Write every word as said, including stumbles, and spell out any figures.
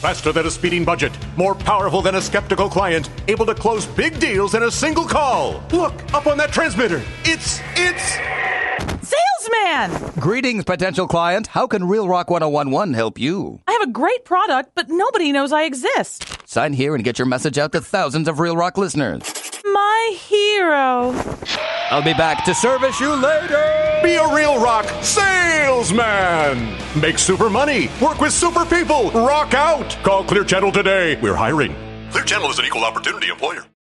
Faster than a speeding budget. More powerful than a skeptical client. Able to close big deals in a single call. Look, up on that transmitter. It's, it's... Salesman! Greetings, potential client. How can Real Rock ten eleven help you? I have a great product, but nobody knows I exist. Sign here and get your message out to thousands of Real Rock listeners. My hero. I'll be back to service you later. Be a Real Rock salesman. Make super money. Work with super people. Rock out. Call Clear Channel today. We're hiring. Clear Channel is an equal opportunity employer.